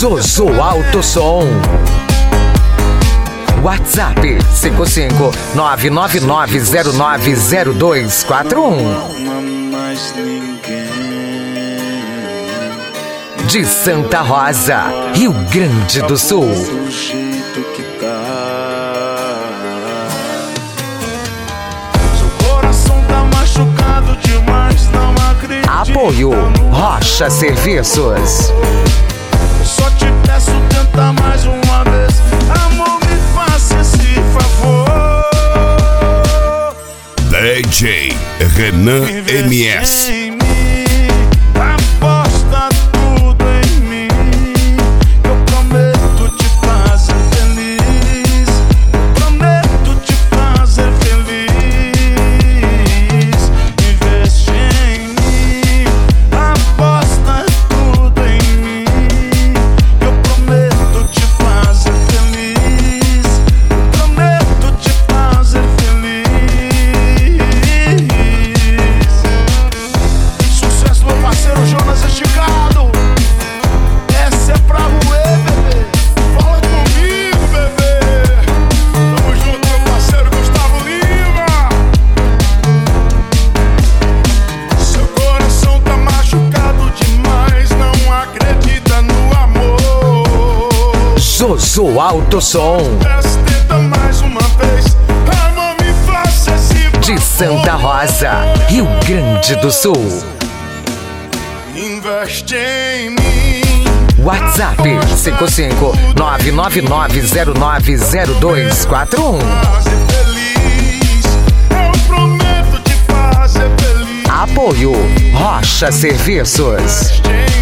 Josu Alto Som. WhatsApp 55999090241. De Santa Rosa, Rio Grande do Sul. Apoio Rocha Serviços. Só te peço, tenta mais uma vez. Amor, me faça esse favor. DJ Renan MS. Aposta tudo em mim. Eu prometo te fazer feliz. Eu prometo te fazer feliz. Investe em mim. Aposta tudo em mim. Eu prometo te fazer feliz. Eu prometo te fazer feliz. Sucesso, meu parceiro Jonas Esticado. Essa é pra roer, bebê. Fala comigo, bebê. Tamo junto, meu parceiro Gustavo Lima. Seu coração tá machucado demais, não acredita no amor. Josu Alto Som. Tenta mais uma vez. Amor, me faça esse favor. De Santa Rosa, Rio Grande do Sul. Investe em mim. WhatsApp 55999090241. Fazer feliz. Eu prometo te fazer feliz. Apoio Rocha Serviços. Investe em